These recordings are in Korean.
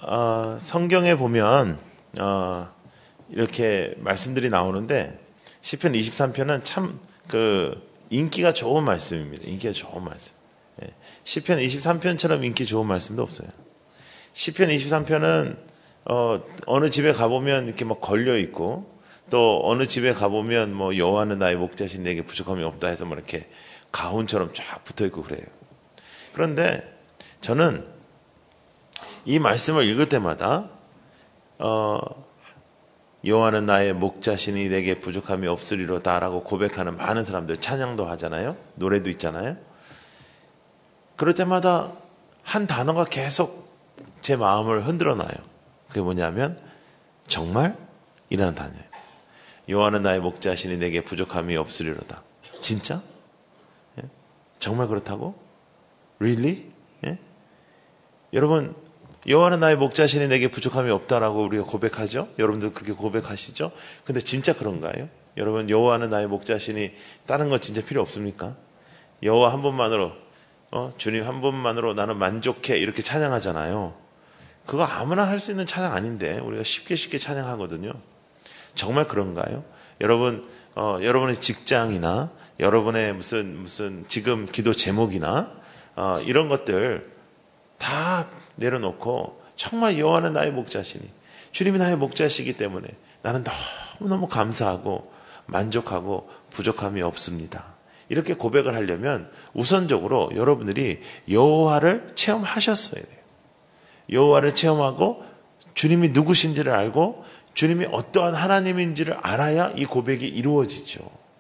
성경에 보면 이렇게 말씀들이 나오는데 시편 23편은 참 인기가 좋은 말씀입니다. 인기가 좋은 말씀. 예. 시편 23편처럼 인기 좋은 말씀도 없어요. 시편 23편은 어느 집에 가보면 이렇게 막 걸려 있고, 또 어느 집에 가보면 뭐 여호와는 나의 목자신 내게 부족함이 없다 해서 뭐 이렇게 가훈처럼 쫙 붙어 있고 그래요. 그런데 저는 이 말씀을 읽을 때마다 여호와는 나의 목자시니 내게 부족함이 없으리로다라고 고백하는 많은 사람들, 찬양도 하잖아요. 노래도 있잖아요. 그럴 때마다 한 단어가 계속 제 마음을 흔들어 놔요. 그게 뭐냐면 정말? 이라는 단어예요. 여호와는 나의 목자시니 내게 부족함이 없으리로다. 진짜? 예? 정말 그렇다고? Really? 예? 여러분, 여호와는 나의 목자시니 내게 부족함이 없다라고 우리가 고백하죠? 여러분들 그렇게 고백하시죠? 근데 진짜 그런가요? 여러분, 여호와는 나의 목자시니 다른 건 진짜 필요 없습니까? 여호와 한 분만으로, 주님 한 분만으로 나는 만족해, 이렇게 찬양하잖아요. 그거 아무나 할 수 있는 찬양 아닌데 우리가 쉽게 찬양하거든요. 정말 그런가요? 여러분, 여러분의 직장이나 여러분의 무슨 지금 기도 제목이나 이런 것들 다 내려놓고 정말 여호와는 나의 목자시니, 주님이 나의 목자시기 때문에 나는 너무너무 감사하고 만족하고 부족함이 없습니다. 이렇게 고백을 하려면 우선적으로 여러분들이 여호와를 체험하셨어야 돼요. 여호와를 체험하고 주님이 누구신지를 알고 주님이 어떠한 하나님인지를 알아야 이 고백이 이루어지죠.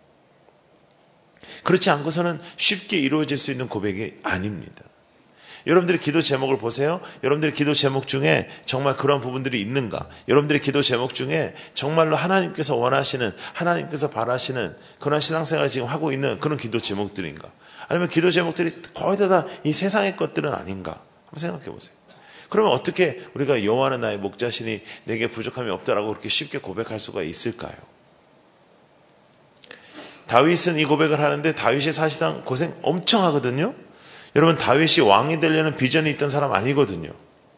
그렇지 않고서는 쉽게 이루어질 수 있는 고백이 아닙니다. 여러분들의 기도 제목을 보세요. 여러분들의 기도 제목 중에 정말 그런 부분들이 있는가? 여러분들의 기도 제목 중에 정말로 하나님께서 원하시는, 하나님께서 바라시는 그런 신앙생활을 지금 하고 있는 그런 기도 제목들인가? 아니면 기도 제목들이 거의 다 이 세상의 것들은 아닌가? 한번 생각해 보세요. 그러면 어떻게 우리가 여호와는 나의 목자시니 내게 부족함이 없다라고 그렇게 쉽게 고백할 수가 있을까요? 다윗은 이 고백을 하는데 다윗이 사실상 고생 엄청 하거든요. 여러분, 다윗이 왕이 되려는 비전이 있던 사람 아니거든요.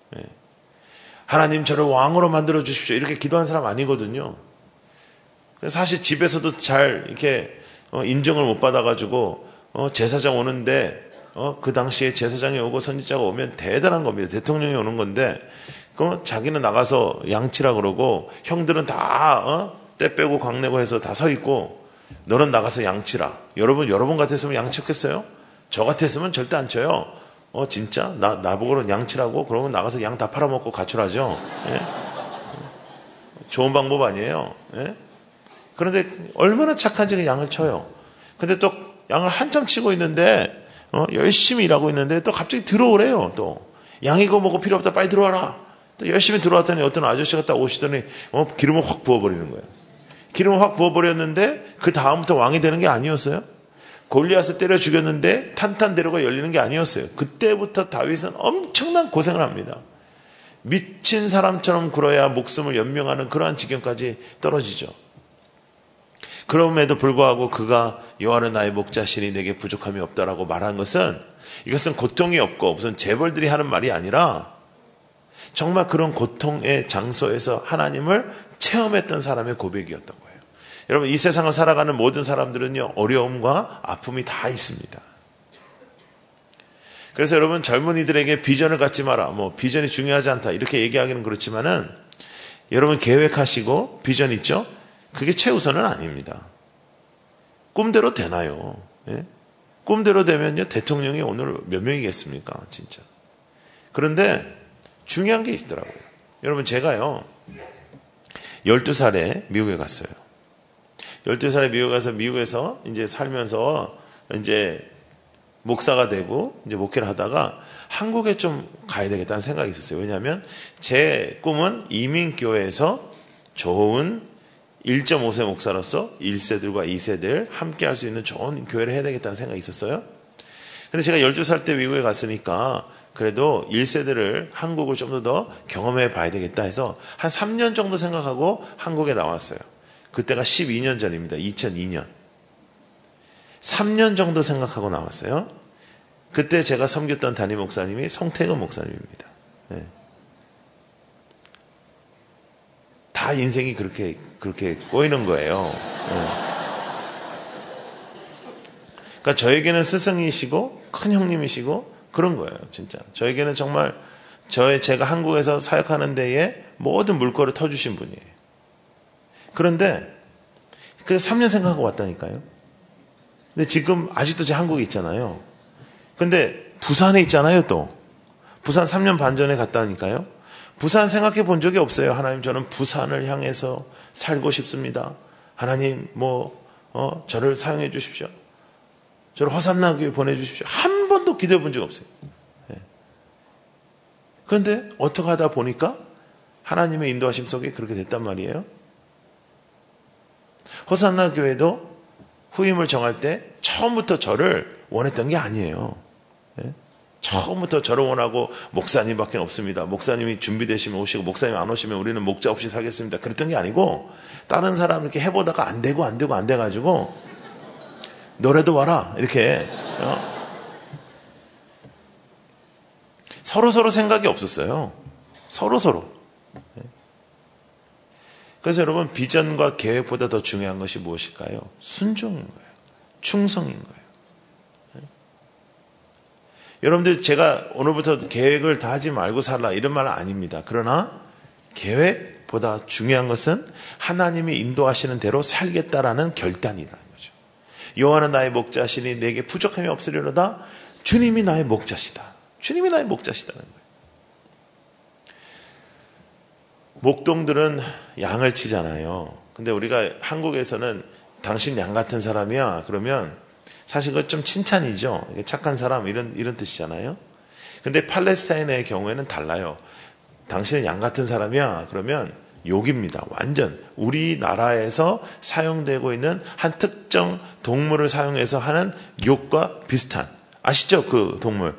하나님 저를 왕으로 만들어 주십시오, 이렇게 기도한 사람 아니거든요. 사실 집에서도 잘 이렇게 인정을 못 받아가지고 제사장 오는데 그 당시에 제사장이 오고 선지자가 오면 대단한 겁니다. 대통령이 오는 건데 자기는 나가서 양치라 그러고 형들은 다 때 빼고 광내고 해서 다 서 있고 너는 나가서 양치라. 여러분 같았으면 양치했겠어요? 저 같았으면 절대 안 쳐요. 진짜? 나보고는 양치라고? 그러면 나가서 양 다 팔아먹고 가출하죠. 예? 좋은 방법 아니에요. 예? 그런데 얼마나 착한지 양을 쳐요. 근데 또 양을 한참 치고 있는데 열심히 일하고 있는데 또 갑자기 들어오래요. 또 양 이거 먹고 필요 없다, 빨리 들어와라. 또 열심히 들어왔더니 어떤 아저씨가 딱 오시더니 기름을 확 부어버리는 거예요. 기름을 확 부어버렸는데 그 다음부터 왕이 되는 게 아니었어요. 골리앗을 때려 죽였는데 탄탄대로가 열리는 게 아니었어요. 그때부터 다윗은 엄청난 고생을 합니다. 미친 사람처럼 굴어야 목숨을 연명하는 그러한 지경까지 떨어지죠. 그럼에도 불구하고 그가 여호와는 나의 목자시니 내게 부족함이 없다라고 말한 것은, 이것은 고통이 없고 무슨 재벌들이 하는 말이 아니라 정말 그런 고통의 장소에서 하나님을 체험했던 사람의 고백이었던 거예요. 여러분, 이 세상을 살아가는 모든 사람들은요, 어려움과 아픔이 다 있습니다. 그래서 여러분, 젊은이들에게 비전을 갖지 마라, 비전이 중요하지 않다, 이렇게 얘기하기는 그렇지만은, 여러분 계획하시고 비전 있죠? 그게 최우선은 아닙니다. 꿈대로 되나요? 예? 꿈대로 되면요, 대통령이 오늘 몇 명이겠습니까? 진짜. 그런데 중요한 게 있더라고요. 여러분, 제가요 12살에 미국에 갔어요. 12살에 미국에 가서 미국에서 이제 살면서 이제 목사가 되고 이제 목회를 하다가 한국에 좀 가야 되겠다는 생각이 있었어요. 왜냐하면 제 꿈은 이민교회에서 좋은 1.5세 목사로서 1세들과 2세들 함께 할 수 있는 좋은 교회를 해야 되겠다는 생각이 있었어요. 근데 제가 12살 때 미국에 갔으니까 그래도 1세들을 한국을 좀 더 경험해 봐야 되겠다 해서 한 3년 정도 생각하고 한국에 나왔어요. 그때가 12년 전입니다. 2002년. 3년 정도 생각하고 나왔어요. 그때 제가 섬겼던 담임 목사님이 송태근 목사님입니다. 네. 다 인생이 그렇게 꼬이는 거예요. 그러니까 저에게는 스승이시고 큰 형님이시고 그런 거예요. 진짜 저에게는 정말 제가 한국에서 사역하는 데에 모든 물꼬를 터주신 분이에요. 그런데 그래서 3년 생각하고 왔다니까요. 근데 지금 아직도 제 한국에 있잖아요. 근데 부산에 있잖아요. 또 부산 3년 반 전에 갔다니까요. 부산 생각해 본 적이 없어요. 하나님, 저는 부산을 향해서 살고 싶습니다. 하나님 저를 사용해 주십시오. 저를 허산나 교회 보내주십시오. 한 번도 기도해 본 적 없어요. 그런데 어떻게 하다 보니까 하나님의 인도하심 속에 그렇게 됐단 말이에요. 허산나 교회도 후임을 정할 때 처음부터 저를 원했던 게 아니에요. 처음부터 저를 원하고 목사님밖에 없습니다. 목사님이 준비되시면 오시고 목사님 안 오시면 우리는 목자 없이 살겠습니다. 그랬던 게 아니고 다른 사람 이렇게 해보다가 안 돼가지고 너라도 와라 이렇게 서로 생각이 없었어요. 서로. 그래서 여러분, 비전과 계획보다 더 중요한 것이 무엇일까요? 순종인 거예요. 충성인 거예요. 여러분들, 제가 오늘부터 계획을 다 하지 말고 살라 이런 말은 아닙니다. 그러나 계획보다 중요한 것은 하나님이 인도하시는 대로 살겠다라는 결단이라는 거죠. 여호와는 나의 목자시니 내게 부족함이 없으리로다. 주님이 나의 목자시다. 주님이 나의 목자시다는 거예요. 목동들은 양을 치잖아요. 근데 우리가 한국에서는 당신 양 같은 사람이야 그러면 사실 그건 좀 칭찬이죠. 착한 사람 이런 뜻이잖아요. 근데 팔레스타인의 경우에는 달라요. 당신은 양 같은 사람이야 그러면 욕입니다. 완전 우리나라에서 사용되고 있는 한 특정 동물을 사용해서 하는 욕과 비슷한, 아시죠? 그 동물.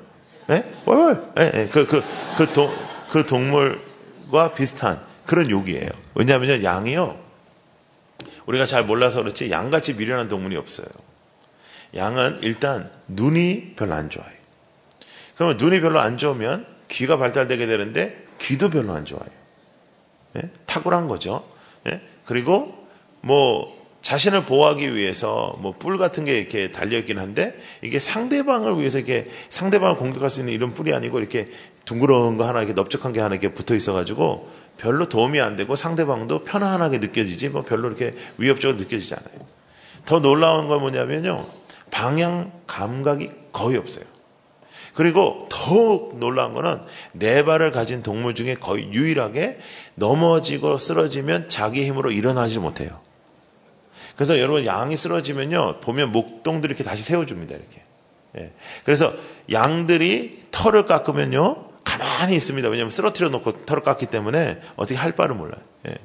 그 동물과 비슷한 그런 욕이에요. 왜냐하면 양이요, 우리가 잘 몰라서 그렇지 양같이 미련한 동물이 없어요. 양은 일단 눈이 별로 안 좋아요. 그러면 눈이 별로 안 좋으면 귀가 발달되게 되는데 귀도 별로 안 좋아요. 탁월한 거죠. 그리고 자신을 보호하기 위해서 뿔 같은 게 이렇게 달려있긴 한데 이게 상대방을 위해서 이렇게 상대방을 공격할 수 있는 이런 뿔이 아니고 이렇게 둥그러운 거 하나, 이렇게 넓적한 게 하나 이렇게 붙어 있어가지고 별로 도움이 안 되고 상대방도 편안하게 느껴지지 별로 이렇게 위협적으로 느껴지지 않아요. 더 놀라운 건 뭐냐면요, 방향 감각이 거의 없어요. 그리고 더 놀라운 거는 네 발을 가진 동물 중에 거의 유일하게 넘어지고 쓰러지면 자기 힘으로 일어나지 못해요. 그래서 여러분, 양이 쓰러지면요 보면 목동들이 이렇게 다시 세워줍니다. 이렇게. 그래서 양들이 털을 깎으면요 가만히 있습니다. 왜냐하면 쓰러뜨려 놓고 털을 깎기 때문에 어떻게 할 바를 몰라요.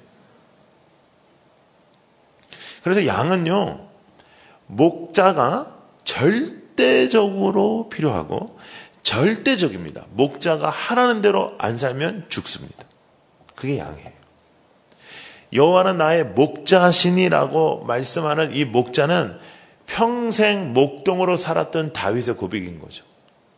그래서 양은요, 목자가 절대적으로 필요하고 절대적입니다. 목자가 하라는 대로 안 살면 죽습니다. 그게 양이에요. 여호와는 나의 목자시니라고 말씀하는 이 목자는 평생 목동으로 살았던 다윗의 고백인 거죠.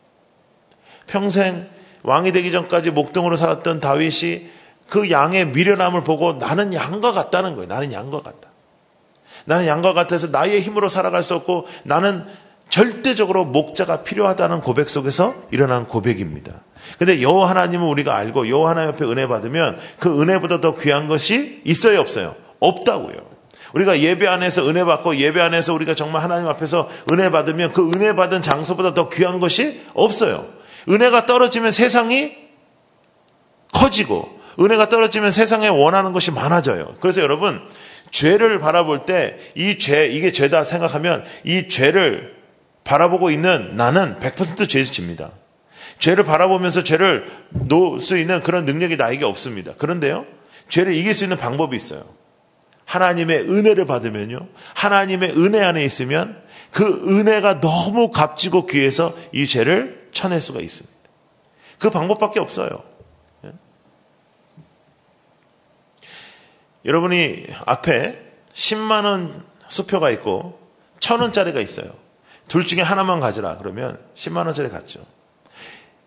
평생 왕이 되기 전까지 목동으로 살았던 다윗이 그 양의 미련함을 보고 나는 양과 같다는 거예요. 나는 양과 같다. 나는 양과 같아서 나의 힘으로 살아갈 수 없고 나는 절대적으로 목자가 필요하다는 고백 속에서 일어난 고백입니다. 근데 여호와 하나님은 우리가 알고 여호와 하나님 옆에 은혜 받으면 그 은혜보다 더 귀한 것이 있어요, 없어요? 없다고요. 우리가 예배 안에서 은혜 받고 예배 안에서 우리가 정말 하나님 앞에서 은혜 받으면 그 은혜 받은 장소보다 더 귀한 것이 없어요. 은혜가 떨어지면 세상이 커지고 은혜가 떨어지면 세상에 원하는 것이 많아져요. 그래서 여러분, 죄를 바라볼 때 이게 죄다 생각하면 이 죄를 바라보고 있는 나는 100% 죄에서 집니다. 죄를 바라보면서 죄를 놓을 수 있는 그런 능력이 나에게 없습니다. 그런데요, 죄를 이길 수 있는 방법이 있어요. 하나님의 은혜를 받으면요, 하나님의 은혜 안에 있으면 그 은혜가 너무 값지고 귀해서 이 죄를 쳐낼 수가 있습니다. 그 방법밖에 없어요. 여러분이 앞에 10만 원 수표가 있고 1,000원짜리가 있어요. 둘 중에 하나만 가져라 그러면 10만 원짜리 갖죠.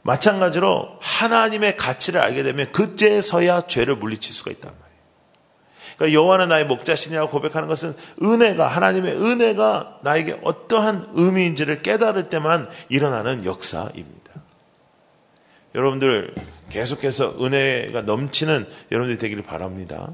마찬가지로 하나님의 가치를 알게 되면 그제서야 죄를 물리칠 수가 있단 말이에요. 그러니까 여호와는 나의 목자시니라고 고백하는 것은 은혜가, 하나님의 은혜가 나에게 어떠한 의미인지를 깨달을 때만 일어나는 역사입니다. 여러분들 계속해서 은혜가 넘치는 여러분들이 되기를 바랍니다.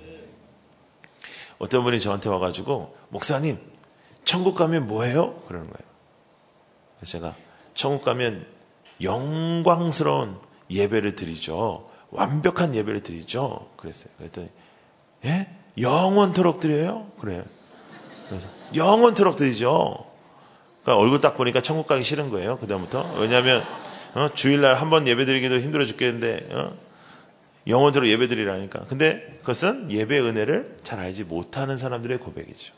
어떤 분이 저한테 와가지고 목사님 천국 가면 뭐예요? 그러는 거예요. 그래서 제가 천국 가면 영광스러운 예배를 드리죠. 완벽한 예배를 드리죠. 그랬어요. 그랬더니 예? 영원토록 드려요? 그래요. 그래서 영원토록 드리죠. 그러니까 얼굴 딱 보니까 천국 가기 싫은 거예요. 그다음부터. 왜냐하면 주일날 한 번 예배 드리기도 힘들어 죽겠는데 영원토록 예배 드리라니까. 근데 그것은 예배 은혜를 잘 알지 못하는 사람들의 고백이죠.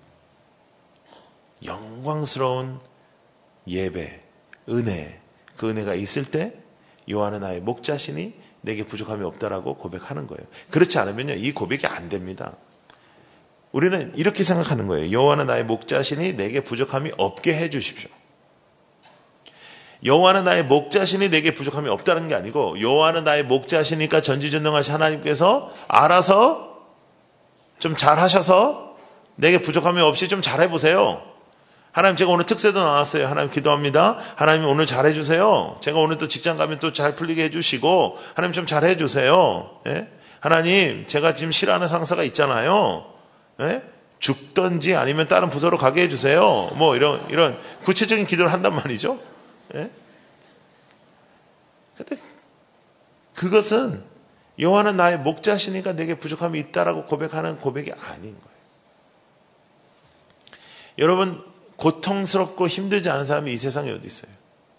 영광스러운 예배, 은혜, 그 은혜가 있을 때 여호와는 나의 목자시니 내게 부족함이 없다라고 고백하는 거예요. 그렇지 않으면요, 이 고백이 안 됩니다. 우리는 이렇게 생각하는 거예요. 여호와는 나의 목자시니 내게 부족함이 없게 해주십시오. 여호와는 나의 목자시니 내게 부족함이 없다는 게 아니고 여호와는 나의 목자시니까 전지전능하신 하나님께서 알아서 좀 잘하셔서 내게 부족함이 없이 좀 잘해보세요. 하나님, 제가 오늘 특세도 나왔어요. 하나님 기도합니다. 하나님 오늘 잘해주세요. 제가 오늘 또 직장 가면 또 잘 풀리게 해주시고 하나님 좀 잘해주세요. 예? 하나님, 제가 지금 싫어하는 상사가 있잖아요. 예? 죽던지 아니면 다른 부서로 가게 해주세요. 뭐 이런 구체적인 기도를 한단 말이죠. 예? 근데 그것은 여호와는 나의 목자시니까 내게 부족함이 있다라고 고백하는 고백이 아닌 거예요. 여러분, 고통스럽고 힘들지 않은 사람이 이 세상에 어디 있어요?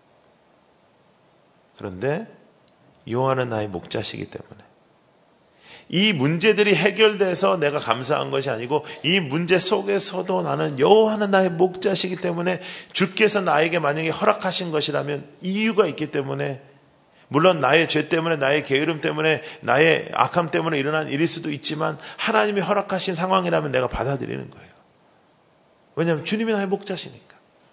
그런데 여호와는 나의 목자시기 때문에 이 문제들이 해결돼서 내가 감사한 것이 아니고 이 문제 속에서도 나는 여호와는 나의 목자시기 때문에 주께서 나에게 만약에 허락하신 것이라면 이유가 있기 때문에, 물론 나의 죄 때문에, 나의 게으름 때문에, 나의 악함 때문에 일어난 일일 수도 있지만 하나님이 허락하신 상황이라면 내가 받아들이는 거예요. 왜냐하면 주님이 나의 목자시니까.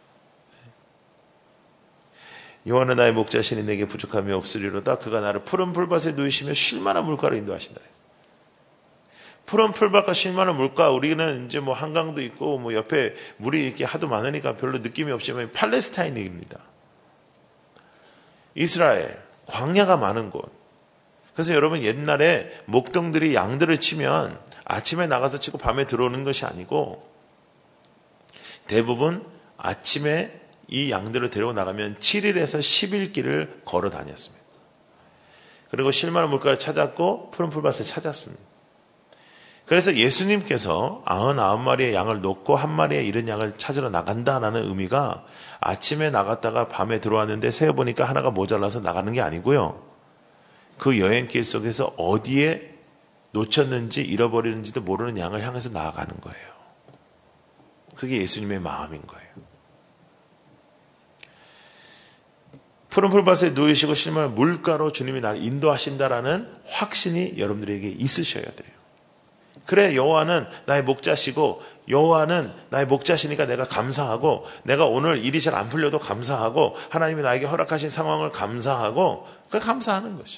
여호와는 나의 목자시니 내게 부족함이 없으리로다. 그가 나를 푸른 풀밭에 누이시며 쉴만한 물가로 인도하신다. 푸른 풀밭과 쉴만한 물가, 우리는 이제 뭐 한강도 있고 뭐 옆에 물이 이렇게 하도 많으니까 별로 느낌이 없지만 팔레스타인입니다. 이스라엘 광야가 많은 곳. 그래서 여러분, 옛날에 목동들이 양들을 치면 아침에 나가서 치고 밤에 들어오는 것이 아니고 대부분 아침에 이 양들을 데리고 나가면 7일에서 10일 길을 걸어 다녔습니다. 그리고 쉴만한 물가를 찾았고 푸른 풀밭을 찾았습니다. 그래서 예수님께서 99마리의 양을 놓고 한 마리의 잃은 양을 찾으러 나간다는 의미가 아침에 나갔다가 밤에 들어왔는데 세어보니까 하나가 모자라서 나가는 게 아니고요. 그 여행길 속에서 어디에 놓쳤는지 잃어버리는지도 모르는 양을 향해서 나아가는 거예요. 그게 예수님의 마음인 거예요. 푸른 풀밭에 누이시고 쉴만한 물가로 주님이 나를 인도하신다라는 확신이 여러분들에게 있으셔야 돼요. 그래, 여호와는 나의 목자시고 여호와는 나의 목자시니까 내가 감사하고, 내가 오늘 일이 잘 안 풀려도 감사하고, 하나님이 나에게 허락하신 상황을 감사하고, 그 감사하는 것이죠.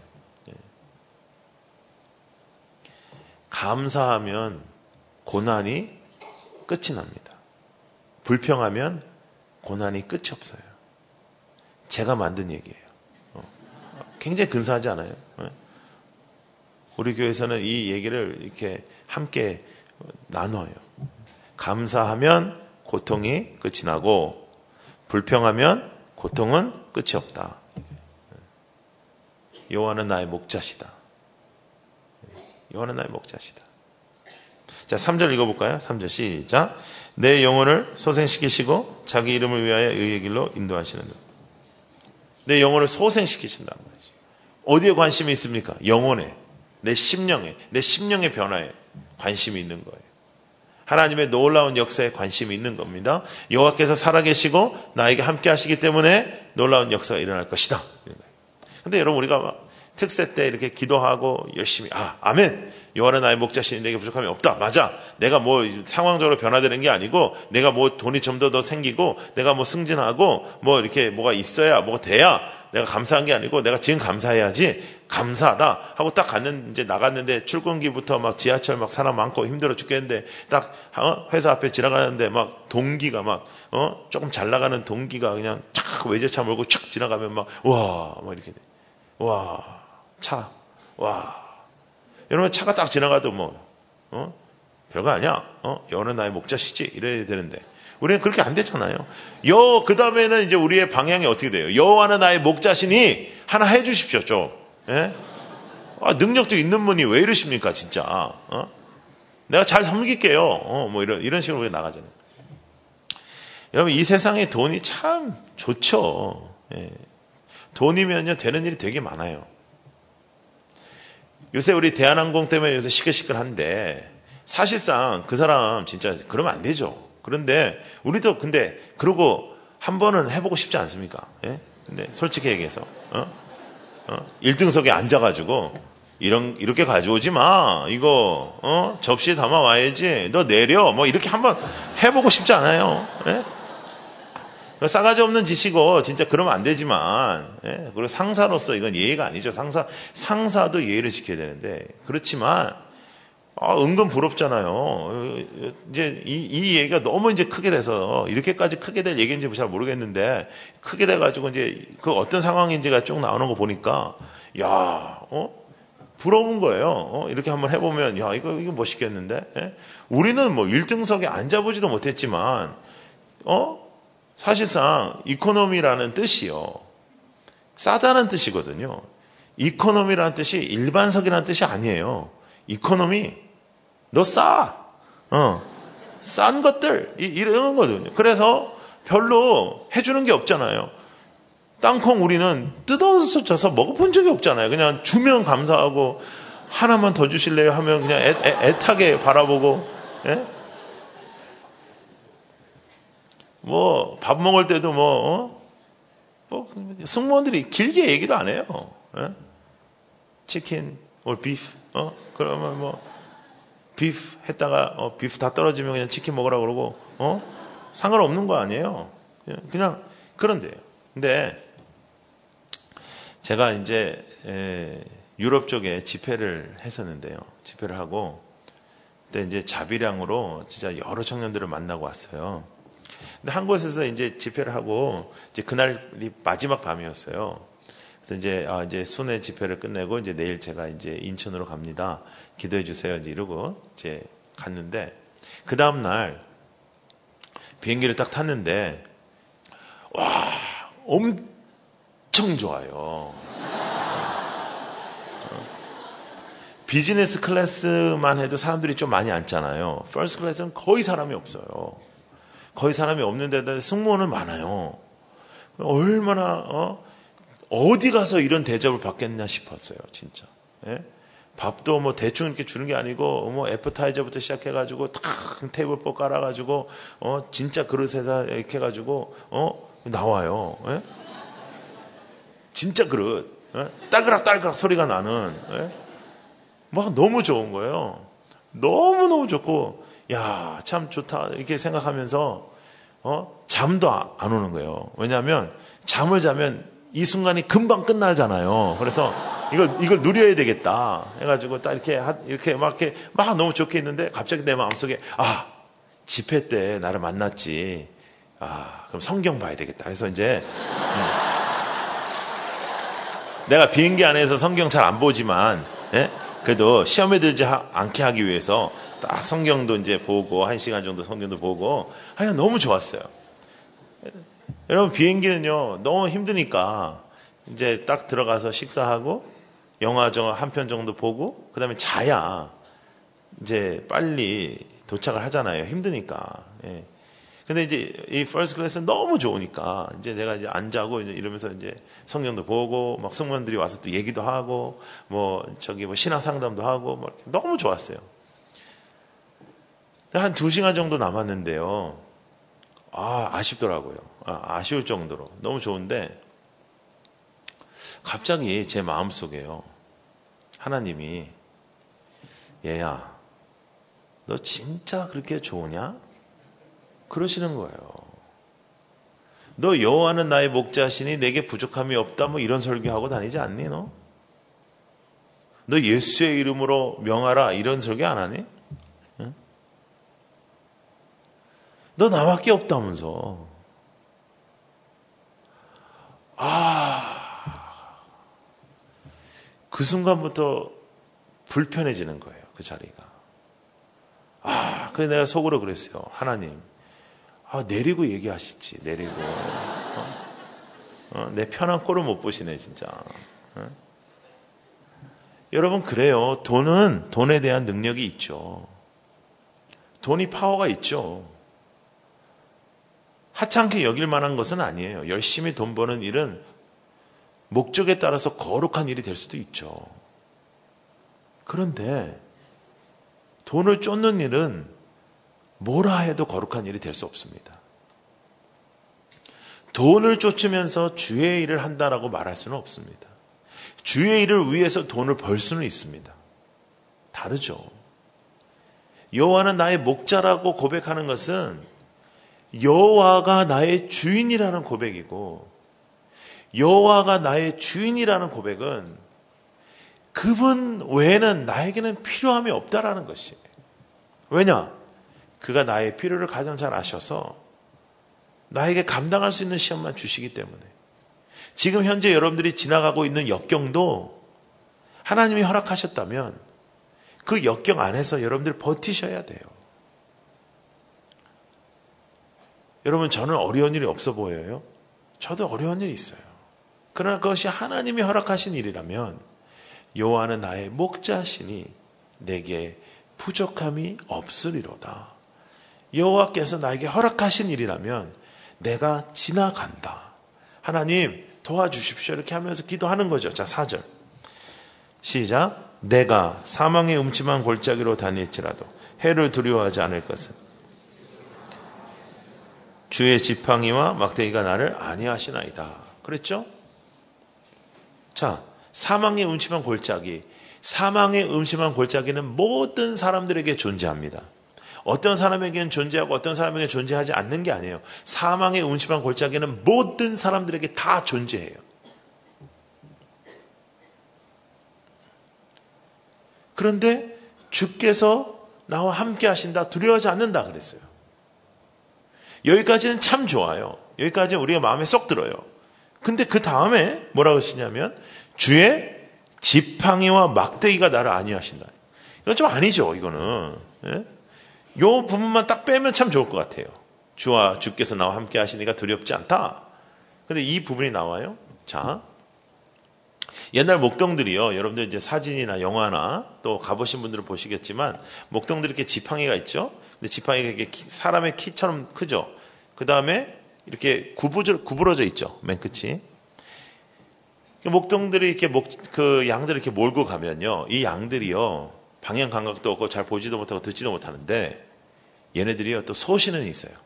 감사하면 고난이 끝이 납니다. 불평하면 고난이 끝이 없어요. 제가 만든 얘기예요. 굉장히 근사하지 않아요? 우리 교회에서는 이 얘기를 이렇게 함께 나눠요. 감사하면 고통이 끝이 나고 불평하면 고통은 끝이 없다. 여호와는 나의 목자시다. 여호와는 나의 목자시다. 자, 3절 읽어볼까요? 3절 시작. 내 영혼을 소생시키시고 자기 이름을 위하여 의의 길로 인도하시는 것. 내 영혼을 소생시키신다는 거죠. 어디에 관심이 있습니까? 영혼에, 내 심령의 변화에 관심이 있는 거예요. 하나님의 놀라운 역사에 관심이 있는 겁니다. 여호와께서 살아계시고 나에게 함께 하시기 때문에 놀라운 역사가 일어날 것이다. 근데 여러분, 우리가 막 특세 때 이렇게 기도하고 열심히 아멘, 여호와는 나의 목자시니 내게 부족함이 없다. 맞아. 내가 뭐 상황적으로 변화되는 게 아니고, 내가 뭐 돈이 좀 더 생기고, 내가 뭐 승진하고, 뭐 이렇게 뭐가 있어야, 뭐가 돼야 내가 감사한 게 아니고, 내가 지금 감사해야지. 감사하다 하고 딱 갔는데, 이제 나갔는데 출근기부터 막 지하철 막 사람 많고 힘들어 죽겠는데 딱 회사 앞에 지나가는데 막 동기가 막 조금 잘 나가는 동기가 그냥 착 외제차 몰고 촥 지나가면 막 와 막 이렇게 와 차 와 여러분 차가 딱 지나가도 뭐 별거 아니야 여는 나의 목자시지 이래야 되는데 우리는 그렇게 안 되잖아요. 그 다음에는 이제 우리의 방향이 어떻게 돼요? 여호와는 나의 목자시니 하나 해주십시오 좀. 예? 능력도 있는 분이 왜 이러십니까 진짜. 내가 잘 섬길게요. 뭐 이런 식으로 우리가 나가잖아요. 여러분 이 세상에 돈이 참 좋죠. 예. 돈이면요 되는 일이 되게 많아요. 요새 우리 대한항공 때문에 요새 시끌시끌한데 사실상 그 사람 진짜 그러면 안 되죠. 그런데 우리도 근데 그러고 한 번은 해보고 싶지 않습니까? 예? 근데 솔직히 얘기해서 1등석에 앉아가지고 이렇게 가져오지 마. 이거 접시에 담아 와야지. 너 내려. 뭐 이렇게 한번 해보고 싶지 않아요. 예? 싸가지 없는 짓이고 진짜 그러면 안 되지만 예? 그리고 상사로서 이건 예의가 아니죠. 상사도 예의를 지켜야 되는데 그렇지만 은근 부럽잖아요. 이제 이 얘기가 너무 이제 크게 돼서 이렇게까지 크게 될 얘기인지 잘 모르겠는데 크게 돼가지고 이제 그 어떤 상황인지가 쭉 나오는 거 보니까 부러운 거예요. 이렇게 한번 해보면 이거 멋있겠는데. 예? 우리는 뭐 1등석에 앉아보지도 못했지만 사실상 이코노미라는 뜻이요 싸다는 뜻이거든요. 이코노미라는 뜻이 일반석이라는 뜻이 아니에요. 이코노미 너 싼 것들 이런 거거든요. 그래서 별로 해주는 게 없잖아요. 땅콩 우리는 뜯어서 먹어본 적이 없잖아요. 그냥 주면 감사하고 하나만 더 주실래요 하면 그냥 애타게 바라보고 예? 뭐 밥 먹을 때도 뭐 승무원들이 길게 얘기도 안 해요. 예? 치킨 or beef 그러면 뭐 비프 했다가 비프 다 떨어지면 그냥 치킨 먹으라고 그러고 상관없는 거 아니에요. 그냥 그런데요. 근데 제가 이제 유럽 쪽에 집회를 했었는데요. 집회를 하고 그때 이제 자비량으로 진짜 여러 청년들을 만나고 왔어요. 근데 한 곳에서 이제 집회를 하고 이제 그날이 마지막 밤이었어요. 그래서 이제 순회 집회를 끝내고 이제 내일 제가 이제 인천으로 갑니다. 기도해 주세요. 이제 이러고 이제 갔는데 그 다음 날 비행기를 딱 탔는데 와 엄청 좋아요. 비즈니스 클래스만 해도 사람들이 좀 많이 앉잖아요. 퍼스트 클래스는 거의 사람이 없어요. 거의 사람이 없는데도 승무원은 많아요. 얼마나 어디 가서 이런 대접을 받겠냐 싶었어요, 진짜. 예? 밥도 뭐 대충 이렇게 주는 게 아니고 뭐 애프타이저부터 시작해가지고 탁 테이블보 깔아가지고 진짜 그릇에다 이렇게 해가지고 나와요. 예? 진짜 그릇 딸그락 소리가 나는 막 너무 좋은 거예요. 너무 좋고 야, 참 좋다 이렇게 생각하면서 잠도 안 오는 거예요. 왜냐하면 잠을 자면 이 순간이 금방 끝나잖아요. 그래서 이걸 누려야 되겠다 해가지고 딱 이렇게 막 너무 좋게 있는데 갑자기 내 마음속에 집회 때 나를 만났지. 그럼 성경 봐야 되겠다. 그래서 이제 내가 비행기 안에서 성경 잘 안 보지만 그래도 시험에 들지 않게 하기 위해서 딱 성경도 이제 보고 1시간 정도 성경도 보고 하여간 너무 좋았어요. 여러분 비행기는요 너무 힘드니까 이제 딱 들어가서 식사하고 영화 한 편 정도 보고 그 다음에 자야 이제 빨리 도착을 하잖아요. 힘드니까. 예. 근데 이제 이 퍼스트 클래스는 너무 좋으니까 이제 내가 이제 안 자고 이러면서 이제 성경도 보고 막 승무원들이 와서 또 얘기도 하고 뭐 신앙 상담도 하고 뭐 이렇게 너무 좋았어요. 한 2시간 정도 남았는데요. 아쉽더라고요. 아쉬울 정도로 너무 좋은데 갑자기 제 마음속에요. 하나님이 얘야 너 진짜 그렇게 좋으냐? 그러시는 거예요. 너 여호와는 나의 목자시니 내게 부족함이 없다 뭐 이런 설교하고 다니지 않니 너? 너 예수의 이름으로 명하라 이런 설교 안 하니? 응? 너 나밖에 없다면서. 그 순간부터 불편해지는 거예요. 그 자리가. 그래서 내가 속으로 그랬어요. 하나님, 내리고 얘기하시지. 내리고. 내 편한 꼴을 못 보시네 진짜. 여러분 그래요. 돈은 돈에 대한 능력이 있죠. 돈이 파워가 있죠. 하찮게 여길 만한 것은 아니에요. 열심히 돈 버는 일은 목적에 따라서 거룩한 일이 될 수도 있죠. 그런데 돈을 쫓는 일은 뭐라 해도 거룩한 일이 될 수 없습니다. 돈을 쫓으면서 주의 일을 한다라고 말할 수는 없습니다. 주의 일을 위해서 돈을 벌 수는 있습니다. 다르죠. 여호와는 나의 목자라고 고백하는 것은 여호와가 나의 주인이라는 고백이고, 여호와가 나의 주인이라는 고백은 그분 외에는 나에게는 필요함이 없다라는 것이에요. 왜냐? 그가 나의 필요를 가장 잘 아셔서 나에게 감당할 수 있는 시험만 주시기 때문에. 지금 현재 여러분들이 지나가고 있는 역경도 하나님이 허락하셨다면 그 역경 안에서 여러분들 버티셔야 돼요. 여러분, 저는 어려운 일이 없어 보여요? 저도 어려운 일이 있어요. 그러나 그것이 하나님이 허락하신 일이라면 여호와는 나의 목자시니 내게 부족함이 없으리로다. 여호와께서 나에게 허락하신 일이라면 내가 지나간다. 하나님 도와주십시오. 이렇게 하면서 기도하는 거죠. 자, 4절 시작. 내가 사망의 음침한 골짜기로 다닐지라도 해를 두려워하지 않을 것은 주의 지팡이와 막대기가 나를 안위하시나이다. 그랬죠? 자, 사망의 음침한 골짜기. 사망의 음침한 골짜기는 모든 사람들에게 존재합니다. 어떤 사람에게는 존재하고 어떤 사람에게는 존재하지 않는 게 아니에요. 사망의 음침한 골짜기는 모든 사람들에게 다 존재해요. 그런데 주께서 나와 함께 하신다, 두려워하지 않는다 그랬어요. 여기까지는 참 좋아요. 여기까지는 우리가 마음에 쏙 들어요. 근데 그 다음에 뭐라고 하시냐면 주의 지팡이와 막대기가 나를 안위하신다. 이건 좀 아니죠. 이거는. 예? 요 부분만 딱 빼면 참 좋을 것 같아요. 주와 주께서 나와 함께 하시니까 두렵지 않다. 근데 이 부분이 나와요. 자, 옛날 목동들이요. 여러분들 이제 사진이나 영화나 또 가보신 분들은 보시겠지만 목동들이 이렇게 지팡이가 있죠. 근데 지팡이가 이렇게 사람의 키처럼 크죠. 그 다음에 이렇게 구부러져 있죠. 맨 끝이. 목동들이 이렇게 그 양들을 이렇게 몰고 가면요. 이 양들이요. 방향 감각도 없고 잘 보지도 못하고 듣지도 못하는데 얘네들이요. 또 소신은 있어요.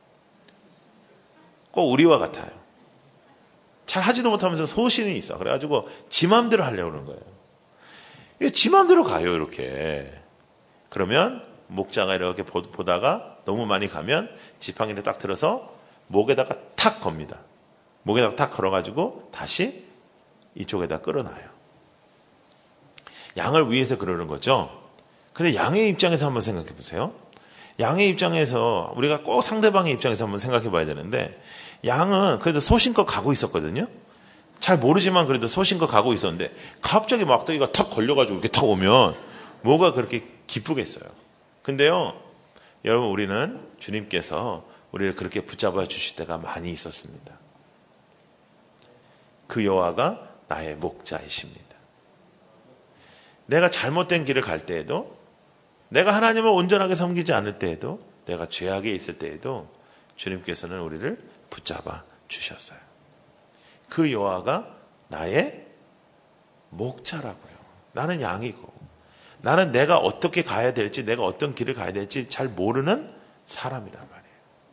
꼭 우리와 같아요. 잘 하지도 못하면서 소신이 있어. 그래가지고 지 맘대로 하려고 그러는 거예요. 지 맘대로 가요. 이렇게. 그러면 목자가 이렇게 보다가 너무 많이 가면 지팡이를 딱 들어서 목에다가 탁 겁니다. 목에다가 탁 걸어가지고 다시 이쪽에다 끌어놔요. 양을 위해서 그러는 거죠. 근데 양의 입장에서 한번 생각해 보세요. 양의 입장에서 우리가 꼭 상대방의 입장에서 한번 생각해 봐야 되는데 양은 그래도 소신껏 가고 있었거든요. 잘 모르지만 그래도 소신껏 가고 있었는데 갑자기 막대기가 탁 걸려가지고 이렇게 탁 오면 뭐가 그렇게 기쁘겠어요. 근데요, 여러분 우리는 주님께서 우리를 그렇게 붙잡아 주실 때가 많이 있었습니다. 그 여호와가 나의 목자이십니다. 내가 잘못된 길을 갈 때에도, 내가 하나님을 온전하게 섬기지 않을 때에도, 내가 죄악에 있을 때에도 주님께서는 우리를 붙잡아 주셨어요. 그 여호와가 나의 목자라고요. 나는 양이고, 나는 내가 어떻게 가야 될지, 내가 어떤 길을 가야 될지 잘 모르는 사람이란 말이에요.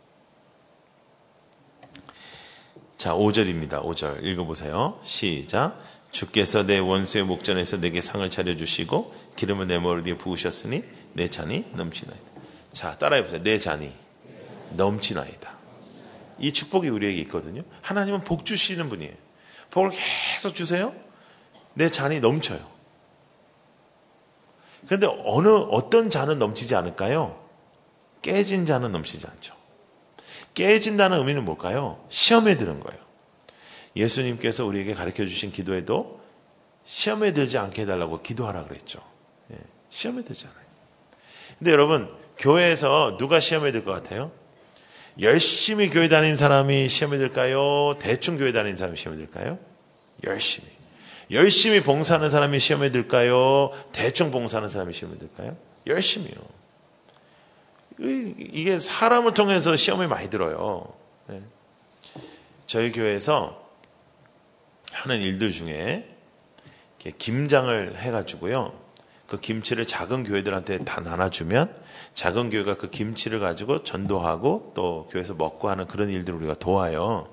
자, 5절입니다. 5절 읽어보세요. 시작. 주께서 내 원수의 목전에서 내게 상을 차려주시고 기름을 내 머리에 부으셨으니 내 잔이 넘치나이다. 자, 따라해보세요. 내 잔이 넘치나이다. 이 축복이 우리에게 있거든요. 하나님은 복 주시는 분이에요. 복을 계속 주세요. 내 잔이 넘쳐요. 그런데 어떤 잔은 넘치지 않을까요? 깨진 잔은 넘치지 않죠. 깨진다는 의미는 뭘까요? 시험에 드는 거예요. 예수님께서 우리에게 가르쳐 주신 기도에도 시험에 들지 않게 해달라고 기도하라 그랬죠. 예, 시험에 들지 않아요. 근데 여러분, 교회에서 누가 시험에 들 것 같아요? 열심히 교회 다니는 사람이 시험에 들까요? 대충 교회 다니는 사람이 시험에 들까요? 열심히 봉사하는 사람이 시험에 들까요? 대충 봉사하는 사람이 시험에 들까요? 열심히요. 이게 사람을 통해서 시험이 많이 들어요. 네. 저희 교회에서 하는 일들 중에 김장을 해가지고요. 그 김치를 작은 교회들한테 다 나눠주면 작은 교회가 그 김치를 가지고 전도하고 또 교회에서 먹고 하는 그런 일들을 우리가 도와요.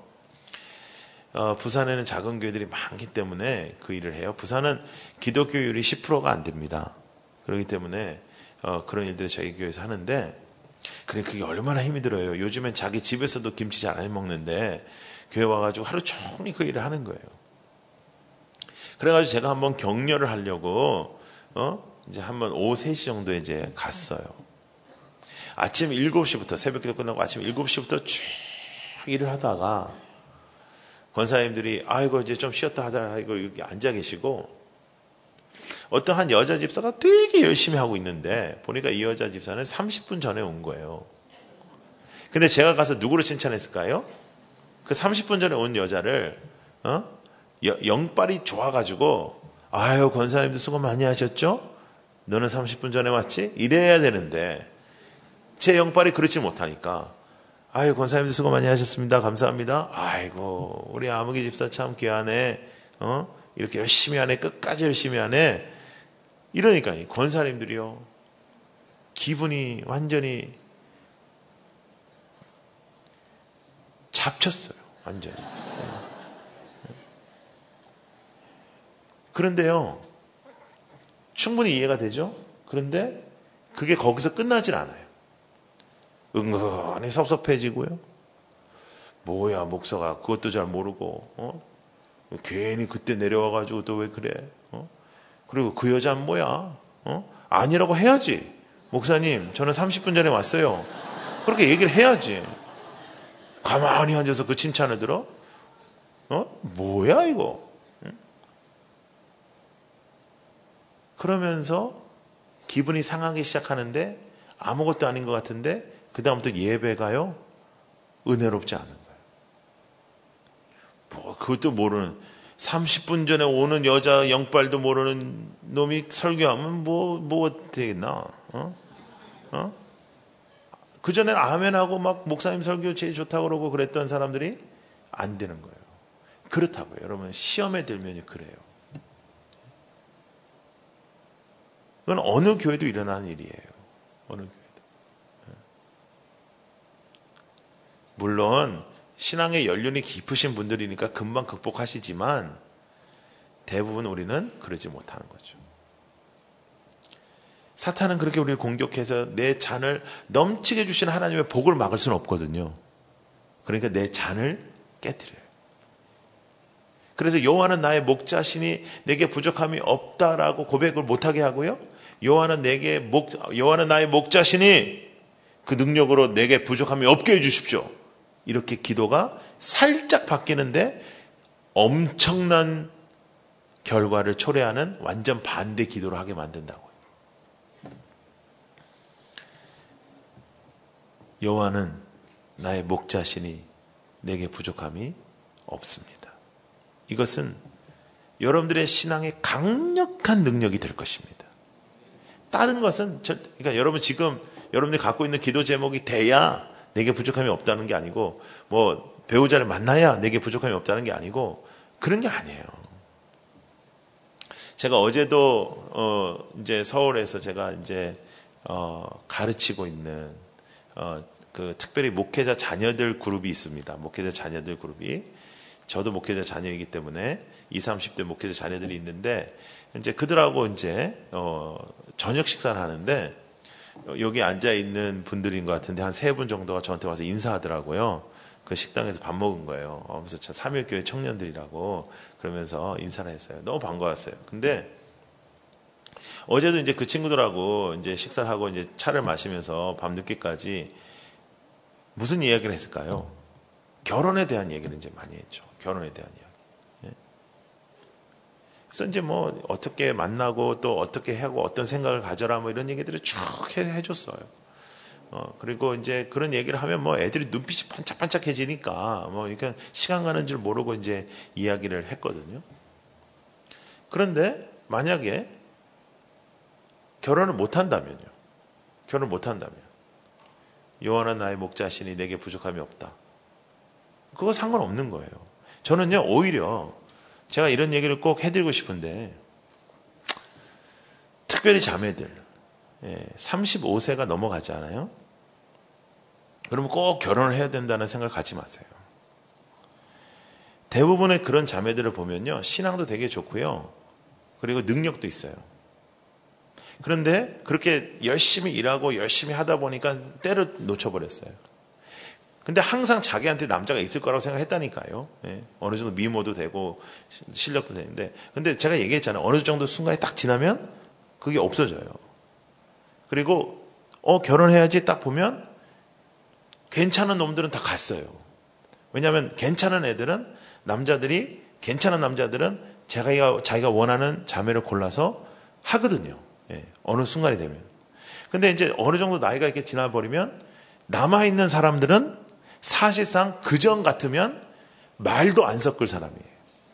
부산에는 작은 교회들이 많기 때문에 그 일을 해요. 부산은 기독교율이 10%가 안 됩니다. 그렇기 때문에 그런 일들을 저희 교회에서 하는데 그게 얼마나 힘이 들어요. 요즘엔 자기 집에서도 김치 잘 안 먹는데 교회 와가지고 하루 종일 그 일을 하는 거예요. 그래가지고 제가 한번 격려를 하려고 이제 한번 오후 3시 정도에 이제 갔어요. 아침 7시부터 새벽기도 끝나고 아침 7시부터 쭉 일을 하다가 권사님들이 아이고 이제 좀 쉬었다 하다가 여기 앉아 계시고 어떤 한 여자 집사가 되게 열심히 하고 있는데 보니까 이 여자 집사는 30분 전에 온 거예요. 근데 제가 가서 누구를 칭찬했을까요? 그 30분 전에 온 여자를 영빨이 좋아가지고 아유 권사님도 수고 많이 하셨죠? 너는 30분 전에 왔지? 이래야 되는데 제 영빨이 그렇지 못하니까 아유 권사님도 수고 많이 하셨습니다. 감사합니다. 아이고 우리 아무개 집사 참 귀하네. 이렇게 열심히 하네. 끝까지 열심히 하네. 이러니까 권사님들이요 기분이 완전히 잡쳤어요. 완전히. 그런데요 충분히 이해가 되죠? 그런데 그게 거기서 끝나질 않아요. 은근히 섭섭해지고요. 뭐야 목사가 그것도 잘 모르고 괜히 그때 내려와가지고 또 왜 그래? 그리고 그 여자는 뭐야? 아니라고 해야지. 목사님 저는 30분 전에 왔어요. 그렇게 얘기를 해야지. 가만히 앉아서 그 칭찬을 들어? 뭐야 이거? 그러면서 기분이 상하기 시작하는데 아무것도 아닌 것 같은데 그 다음부터 예배가요 은혜롭지 않은 거예요. 뭐 그것도 모르는 30분 전에 오는 여자 영빨도 모르는 놈이 설교하면 뭐 되겠나? 그 전에는 아멘하고 막 목사님 설교 제일 좋다고 그러고 그랬던 사람들이 안 되는 거예요. 그렇다고요. 여러분 시험에 들면 그래요. 그건 어느 교회도 일어나는 일이에요. 어느 교회도. 물론 신앙의 연륜이 깊으신 분들이니까 금방 극복하시지만 대부분 우리는 그러지 못하는 거죠. 사탄은 그렇게 우리를 공격해서 내 잔을 넘치게 주시는 하나님의 복을 막을 수는 없거든요. 그러니까 내 잔을 깨뜨려요. 그래서 여호와는 나의 목자시니 내게 부족함이 없다라고 고백을 못하게 하고요. 여호와는 나의 목자시니 그 능력으로 내게 부족함이 없게 해주십시오. 이렇게 기도가 살짝 바뀌는데 엄청난 결과를 초래하는 완전 반대 기도를 하게 만든다고요. 여호와는 나의 목자시니 내게 부족함이 없습니다. 이것은 여러분들의 신앙의 강력한 능력이 될 것입니다. 다른 것은 그러니까 여러분 지금 여러분들이 갖고 있는 기도 제목이 돼야 내게 부족함이 없다는 게 아니고 뭐 배우자를 만나야 내게 부족함이 없다는 게 아니고 그런 게 아니에요. 제가 어제도 이제 서울에서 제가 이제 가르치고 있는 그 특별히 목회자 자녀들 그룹이 있습니다. 목회자 자녀들 그룹이 저도 목회자 자녀이기 때문에 20, 30대 목회자 자녀들이 있는데 이제 그들하고 이제 저녁 식사를 하는데 여기 앉아 있는 분들인 것 같은데 한 3분 정도가 저한테 와서 인사하더라고요. 그 식당에서 밥 먹은 거예요. 그래서 삼일교회 청년들이라고 그러면서 인사를 했어요. 너무 반가웠어요. 근데 어제도 이제 그 친구들하고 이제 식사를 하고 이제 차를 마시면서 밤늦게까지 무슨 이야기를 했을까요? 결혼에 대한 얘기를 이제 많이 했죠. 결혼에 대한 이야기. 예. 그래서 이제 뭐 어떻게 만나고 또 어떻게 하고 어떤 생각을 가져라 뭐 이런 얘기들을 쭉 해줬어요. 그리고 이제 그런 얘기를 하면 뭐 애들이 눈빛이 반짝반짝해지니까 뭐 그러니까 시간 가는 줄 모르고 이제 이야기를 했거든요. 그런데 만약에 결혼을 못 한다면요. 결혼을 못 한다면 여호와는 나의 목자시니 내게 부족함이 없다. 그거 상관없는 거예요. 저는요, 오히려 제가 이런 얘기를 꼭 해드리고 싶은데 특별히 자매들 35세가 넘어가잖아요. 그러면 꼭 결혼을 해야 된다는 생각을 갖지 마세요. 대부분의 그런 자매들을 보면요, 신앙도 되게 좋고요, 그리고 능력도 있어요. 그런데 그렇게 열심히 일하고 열심히 하다 보니까 때를 놓쳐버렸어요. 근데 항상 자기한테 남자가 있을 거라고 생각했다니까요. 어느 정도 미모도 되고 실력도 되는데, 근데 제가 얘기했잖아요. 어느 정도 순간이 딱 지나면 그게 없어져요. 그리고 결혼해야지 딱 보면 괜찮은 놈들은 다 갔어요. 왜냐하면 괜찮은 애들은, 남자들이, 괜찮은 남자들은 자기가 원하는 자매를 골라서 하거든요. 어느 순간이 되면. 근데 이제 어느 정도 나이가 이렇게 지나버리면 남아있는 사람들은 사실상 그전 같으면 말도 안 섞을 사람이에요.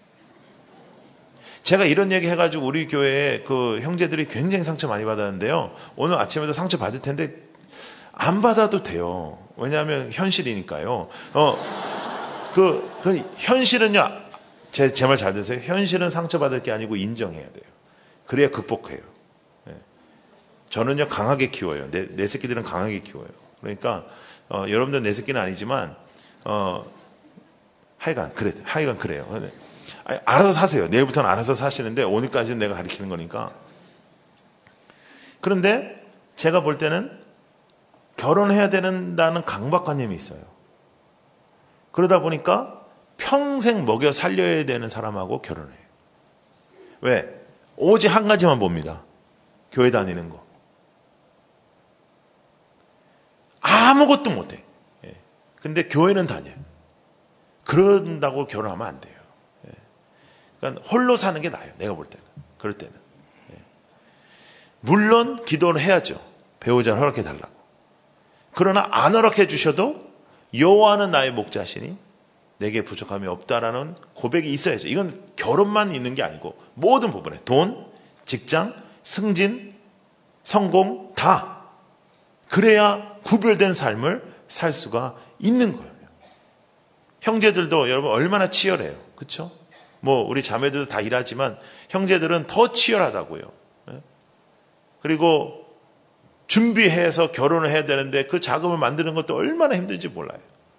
제가 이런 얘기 해가지고 우리 교회에 그 형제들이 굉장히 상처 많이 받았는데요. 오늘 아침에도 상처 받을 텐데 안 받아도 돼요. 왜냐하면 현실이니까요. 그 현실은요, 제 말 잘 들으세요. 현실은 상처받을 게 아니고 인정해야 돼요. 그래야 극복해요. 저는요, 강하게 키워요. 내 새끼들은 강하게 키워요. 그러니까 여러분들 내 새끼는 아니지만 하여간 그래요. 알아서 사세요. 내일부터는 알아서 사시는데 오늘까지는 내가 가르치는 거니까. 그런데 제가 볼 때는 결혼해야 된다는 강박관념이 있어요. 그러다 보니까 평생 먹여 살려야 되는 사람하고 결혼해요. 왜? 오직 한 가지만 봅니다. 교회 다니는 거. 아무것도 못해. 근데 교회는 다녀요. 그런다고 결혼하면 안 돼요. 그러니까 홀로 사는 게 나아요. 내가 볼 때는. 그럴 때는. 물론 기도는 해야죠. 배우자를 허락해 달라고. 그러나 안 허락해 주셔도 여호와는 나의 목자시니 내게 부족함이 없다라는 고백이 있어야죠. 이건 결혼만 있는 게 아니고 모든 부분에 돈, 직장, 승진, 성공 다. 그래야 구별된 삶을 살 수가 있는 거예요. 형제들도 여러분 얼마나 치열해요. 그렇죠? 뭐 우리 자매들도 다 일하지만 형제들은 더 치열하다고요. 그리고 준비해서 결혼을 해야 되는데 그 자금을 만드는 것도 얼마나 힘든지 몰라요.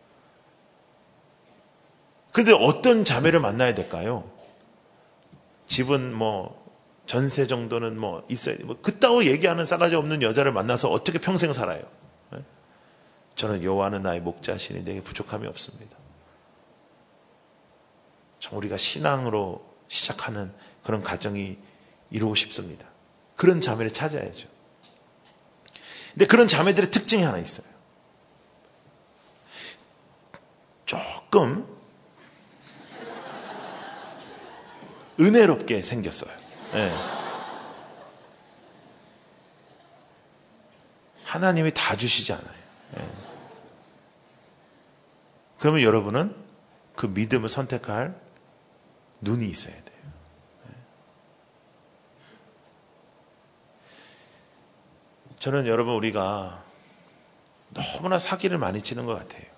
근데 어떤 자매를 만나야 될까요? 집은 뭐 전세 정도는 뭐 있어야 돼. 뭐 그따위 얘기하는 싸가지 없는 여자를 만나서 어떻게 평생 살아요? 저는 여호와는 나의 목자시니 내게 부족함이 없습니다. 참 우리가 신앙으로 시작하는 그런 가정이 이루고 싶습니다. 그런 자매를 찾아야죠. 근데 그런 자매들의 특징이 하나 있어요. 조금 은혜롭게 생겼어요. 네. 하나님이 다 주시지 않아요. 네. 그러면 여러분은 그 믿음을 선택할 눈이 있어야 돼요. 저는 여러분 우리가 너무나 사기를 많이 치는 것 같아요.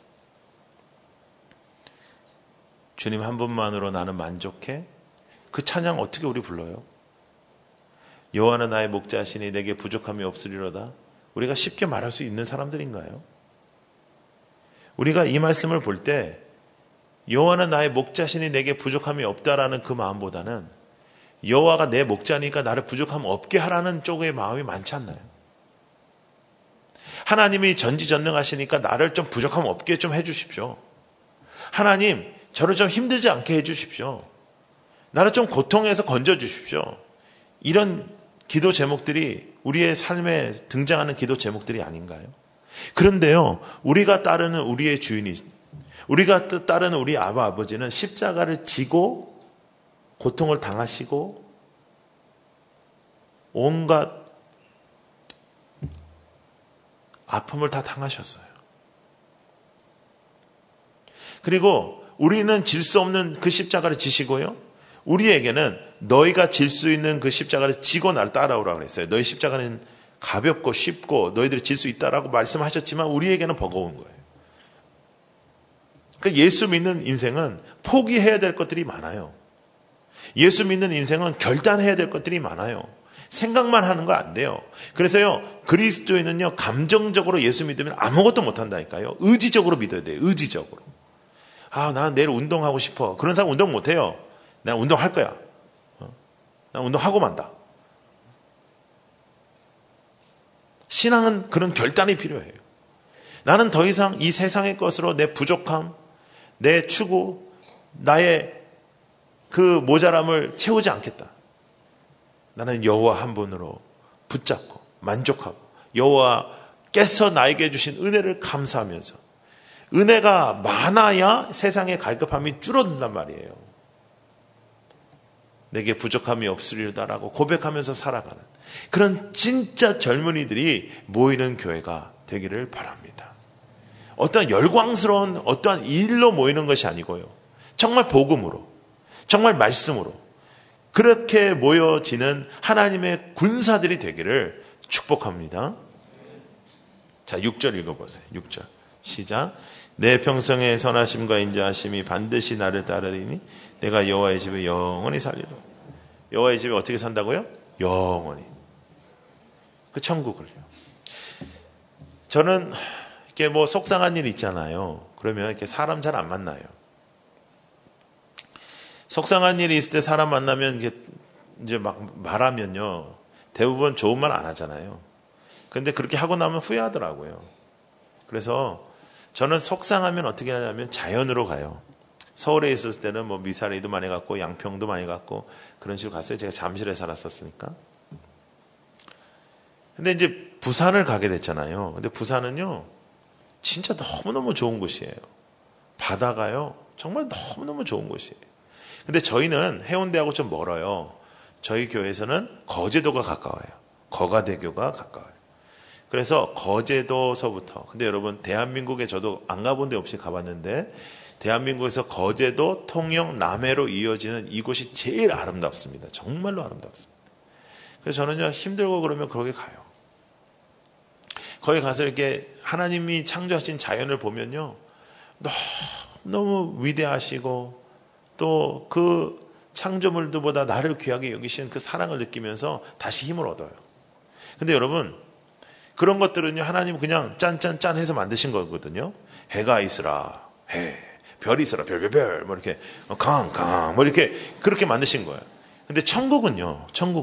주님 한 분만으로 나는 만족해. 그 찬양 어떻게 우리 불러요? 여호와는 나의 목자시니 내게 부족함이 없으리로다. 우리가 쉽게 말할 수 있는 사람들인가요? 우리가 이 말씀을 볼 때 여호와는 나의 목자시니 내게 부족함이 없다라는 그 마음보다는 여호와가 내 목자니까 나를 부족함 없게 하라는 쪽의 마음이 많지 않나요? 하나님이 전지전능하시니까 나를 좀 부족함 없게 좀 해주십시오. 하나님 저를 좀 힘들지 않게 해주십시오. 나를 좀 고통에서 건져주십시오. 이런 기도 제목들이 우리의 삶에 등장하는 기도 제목들이 아닌가요? 그런데요, 우리가 따르는 우리의 주인이, 우리가 따르는 우리 아버지는 십자가를 지고 고통을 당하시고 온갖 아픔을 다 당하셨어요. 그리고 우리는 질 수 없는 그 십자가를 지시고요, 우리에게는 너희가 질 수 있는 그 십자가를 지고 나를 따라오라고 그랬어요. 너희 십자가는 가볍고 쉽고 너희들이 질 수 있다라고 말씀하셨지만 우리에게는 버거운 거예요. 그러니까 예수 믿는 인생은 포기해야 될 것들이 많아요. 예수 믿는 인생은 결단해야 될 것들이 많아요. 생각만 하는 거 안 돼요. 그래서요, 그리스도인은요, 감정적으로 예수 믿으면 아무것도 못 한다니까요. 의지적으로 믿어야 돼요. 의지적으로. 아, 난 내일 운동하고 싶어. 그런 사람 운동 못 해요. 난 운동할 거야. 난 운동하고 만다. 신앙은 그런 결단이 필요해요. 나는 더 이상 이 세상의 것으로 내 부족함, 내 추구, 나의 그 모자람을 채우지 않겠다. 나는 여호와 한 분으로 붙잡고 만족하고 여호와께서 나에게 주신 은혜를 감사하면서, 은혜가 많아야 세상의 갈급함이 줄어든단 말이에요. 내게 부족함이 없으리로다라고 고백하면서 살아가는 그런 진짜 젊은이들이 모이는 교회가 되기를 바랍니다. 어떠한 열광스러운 어떠한 일로 모이는 것이 아니고요, 정말 복음으로, 정말 말씀으로 그렇게 모여지는 하나님의 군사들이 되기를 축복합니다. 자, 6절 읽어보세요. 6절 시작. 내 평생의 선하심과 인자하심이 반드시 나를 따르리니 내가 여호와의 집에 영원히 살리라. 여호와의 집에 어떻게 산다고요? 영원히. 그 천국을요. 저는 이렇게 뭐 속상한 일 있잖아요. 그러면 이렇게 사람 잘 안 만나요. 속상한 일이 있을 때 사람 만나면 이제 막 말하면요, 대부분 좋은 말 안 하잖아요. 근데 그렇게 하고 나면 후회하더라고요. 그래서 저는 속상하면 어떻게 하냐면 자연으로 가요. 서울에 있었을 때는 뭐 미사리도 많이 갔고 양평도 많이 갔고 그런 식으로 갔어요. 제가 잠실에 살았었으니까. 근데 이제 부산을 가게 됐잖아요. 근데 부산은요, 진짜 너무너무 좋은 곳이에요. 바다가요, 정말 너무너무 좋은 곳이에요. 근데 저희는 해운대하고 좀 멀어요. 저희 교회에서는 거제도가 가까워요. 거가대교가 가까워요. 그래서 거제도서부터, 근데 여러분 대한민국에 저도 안 가본 데 없이 가봤는데 대한민국에서 거제도, 통영, 남해로 이어지는 이곳이 제일 아름답습니다. 정말로 아름답습니다. 그래서 저는요, 힘들고 그러면 거기 가요. 거기 가서 이렇게 하나님이 창조하신 자연을 보면요, 너무 위대하시고 또 그 창조물들보다 나를 귀하게 여기시는 그 사랑을 느끼면서 다시 힘을 얻어요. 근데 여러분, 그런 것들은요, 하나님은 그냥 짠짠짠 해서 만드신 거거든요. 해가 있으라, 해. 별이 있어라, 별별별, 뭐 이렇게, 강, 뭐 이렇게, 그렇게 만드신 거예요. 근데 천국은요,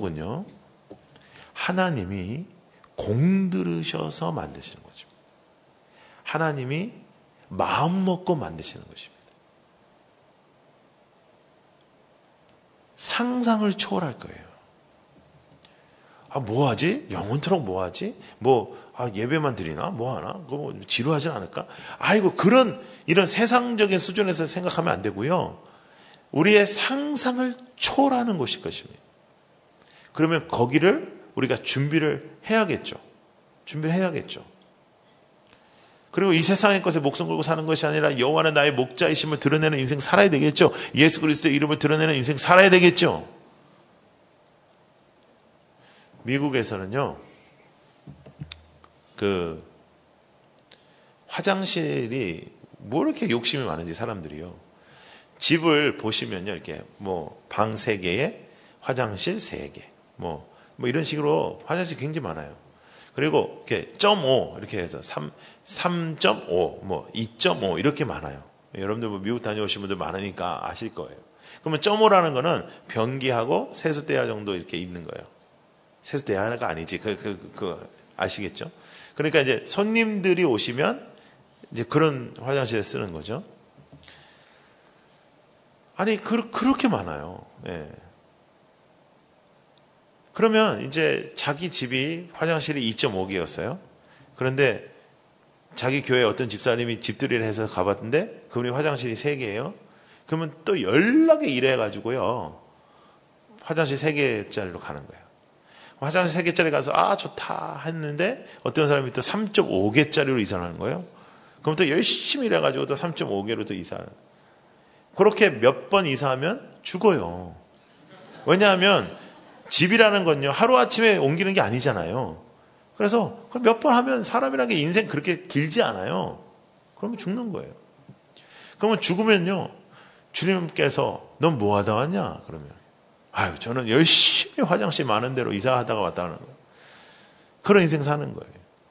하나님이 공들으셔서 만드시는 거죠. 하나님이 마음 먹고 만드시는 것입니다. 상상을 초월할 거예요. 아, 뭐 하지? 영원토록 뭐 하지? 예배만 드리나? 뭐 하나? 그거 지루하진 않을까? 아이고, 이런 세상적인 수준에서 생각하면 안 되고요. 우리의 상상을 초월하는 곳일 것입니다. 그러면 거기를 우리가 준비를 해야겠죠. 그리고 이 세상의 것에 목숨 걸고 사는 것이 아니라 여호와는 나의 목자이심을 드러내는 인생 살아야 되겠죠. 예수 그리스도의 이름을 드러내는 인생 살아야 되겠죠. 미국에서는요, 그 화장실이 뭐 이렇게 욕심이 많은지 사람들이요. 집을 보시면요, 이렇게 뭐 방 3개에 화장실 3개, 뭐 이런 식으로 화장실 굉장히 많아요. 그리고 이렇게 0.5 이렇게 해서 3.5, 뭐 2.5 이렇게 많아요. 여러분들 뭐 미국 다녀오신 분들 많으니까 아실 거예요. 그러면 0.5라는 거는 변기하고 세수대야 정도 이렇게 있는 거예요. 세수대야가 아니지. 아시겠죠? 그러니까 이제 손님들이 오시면 이제 그런 화장실에 쓰는 거죠. 아니, 그렇게 많아요. 예. 그러면 이제 자기 집이 화장실이 2.5개였어요. 그런데 자기 교회 어떤 집사님이 집들이를 해서 가봤는데 그분이 화장실이 3개예요. 그러면 또 연락에 일해가지고요. 화장실 3개짜리로 가는 거예요. 화장실 3개짜리 가서 좋다 했는데 어떤 사람이 또 3.5개짜리로 이사하는 거예요. 그럼 또 열심히 일해가지고 또 3.5개로 또 이사하는 거예요. 그렇게 몇 번 이사하면 죽어요. 왜냐하면 집이라는 건요, 하루아침에 옮기는 게 아니잖아요. 그래서 몇 번 하면 사람이라는 게 인생 그렇게 길지 않아요. 그러면 죽는 거예요. 그러면 죽으면요, 주님께서 넌 뭐 하다 왔냐? 그러면 저는 열심히 화장실 많은 데로 이사하다가 왔다는 거예요. 그런 인생 사는 거예요.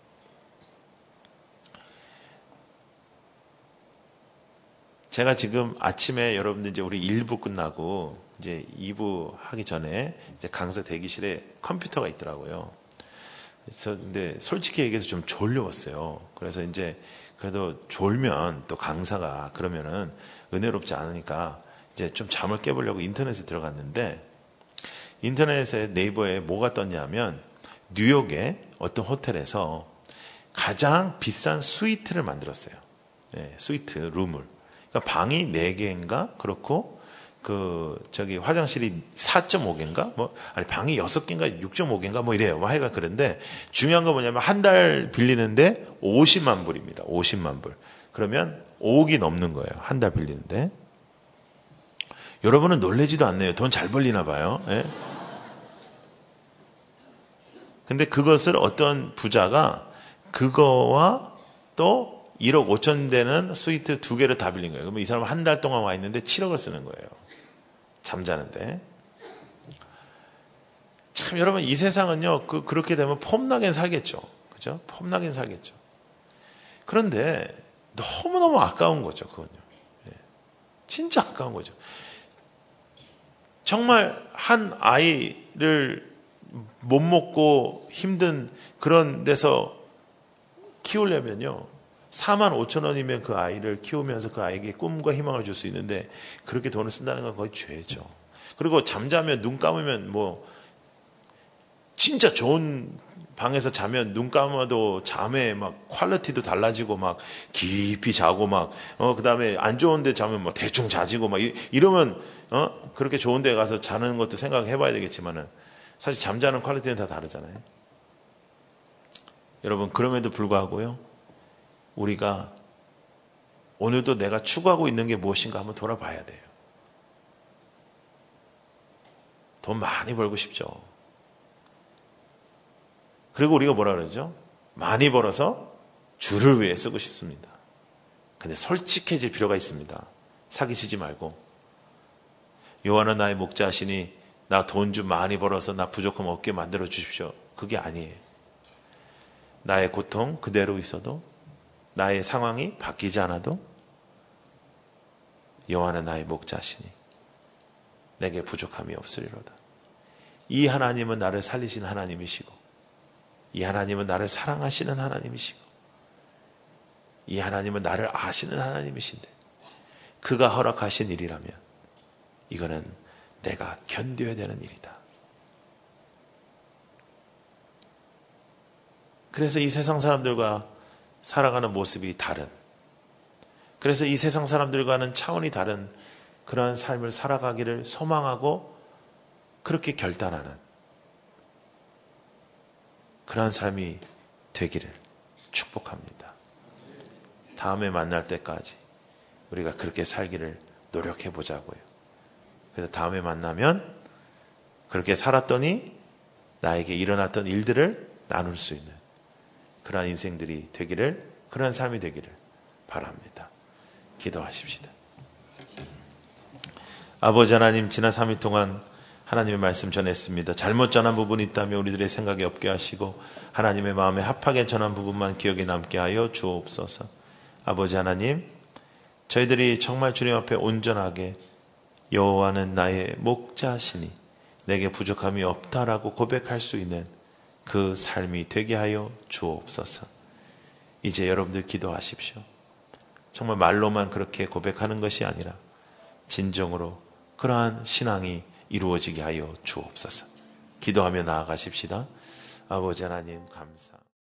제가 지금 아침에 여러분들 이제 우리 1부 끝나고 이제 2부 하기 전에 이제 강사 대기실에 컴퓨터가 있더라고요. 그래서 근데 솔직히 얘기해서 좀 졸려웠어요. 그래서 이제 그래도 졸면 또 강사가 그러면은 은혜롭지 않으니까 이제 좀 잠을 깨보려고 인터넷에 들어갔는데 인터넷에 네이버에 뭐가 떴냐면 뉴욕의 어떤 호텔에서 가장 비싼 스위트를 만들었어요. 네, 스위트 룸을. 그러니까 방이 4개인가 그렇고 화장실이 4.5개인가 방이 6개인가 6.5개인가 이래요. 하여간 그런데 중요한 건 뭐냐면 한 달 빌리는데 50만 불입니다. 50만 불. 그러면 5억이 넘는 거예요. 한 달 빌리는데. 여러분은 놀라지도 않네요. 돈 잘 벌리나 봐요. 예? 근데 그것을 어떤 부자가 그거와 또 1억 5천 되는 스위트 2개를 다 빌린 거예요. 그러면 이 사람은 한 달 동안 와 있는데 7억을 쓰는 거예요. 잠자는데. 참 여러분 이 세상은요, 그렇게 되면 폼나게 살겠죠. 그죠? 폼나게 살겠죠. 그런데 너무너무 아까운 거죠. 그건요. 예. 진짜 아까운 거죠. 정말 한 아이를 못 먹고 힘든 그런 데서 키우려면요, 4만 5천 원이면 그 아이를 키우면서 그 아이에게 꿈과 희망을 줄 수 있는데 그렇게 돈을 쓴다는 건 거의 죄죠. 그리고 잠자면 눈 감으면 진짜 좋은 방에서 자면 눈 감아도 잠에 막 퀄리티도 달라지고 막 깊이 자고 그다음에 안 좋은 데 자면 대충 자지고 이러면 그렇게 좋은 데 가서 자는 것도 생각해 봐야 되겠지만은 사실 잠자는 퀄리티는 다 다르잖아요. 여러분 그럼에도 불구하고요, 우리가 오늘도 내가 추구하고 있는 게 무엇인가 한번 돌아봐야 돼요. 돈 많이 벌고 싶죠. 그리고 우리가 뭐라 그러죠? 많이 벌어서 주를 위해 쓰고 싶습니다. 근데 솔직해질 필요가 있습니다. 사기치지 말고. 여호와는 나의 목자시니 나 돈 좀 많이 벌어서 나 부족함 없게 만들어 주십시오. 그게 아니에요. 나의 고통 그대로 있어도, 나의 상황이 바뀌지 않아도 여호와는 나의 목자시니 내게 부족함이 없으리로다. 이 하나님은 나를 살리신 하나님이시고, 이 하나님은 나를 사랑하시는 하나님이시고, 이 하나님은 나를 아시는 하나님이신데 그가 허락하신 일이라면 이거는 내가 견뎌야 되는 일이다. 그래서 이 세상 사람들과 살아가는 모습이 다른, 그래서 이 세상 사람들과는 차원이 다른 그러한 삶을 살아가기를 소망하고 그렇게 결단하는 그러한 삶이 되기를 축복합니다. 다음에 만날 때까지 우리가 그렇게 살기를 노력해 보자고요. 그래서 다음에 만나면 그렇게 살았더니 나에게 일어났던 일들을 나눌 수 있는 그러한 인생들이 되기를, 그러한 삶이 되기를 바랍니다. 기도하십시다. 아버지 하나님, 지난 3일 동안 하나님의 말씀 전했습니다. 잘못 전한 부분이 있다면 우리들의 생각에 없게 하시고 하나님의 마음에 합하게 전한 부분만 기억에 남게 하여 주옵소서. 아버지 하나님, 저희들이 정말 주님 앞에 온전하게 여호와는 나의 목자시니 내게 부족함이 없다라고 고백할 수 있는 그 삶이 되게 하여 주옵소서. 이제 여러분들 기도하십시오. 정말 말로만 그렇게 고백하는 것이 아니라 진정으로 그러한 신앙이 이루어지게 하여 주옵소서. 기도하며 나아가십시다. 아버지 하나님 감사.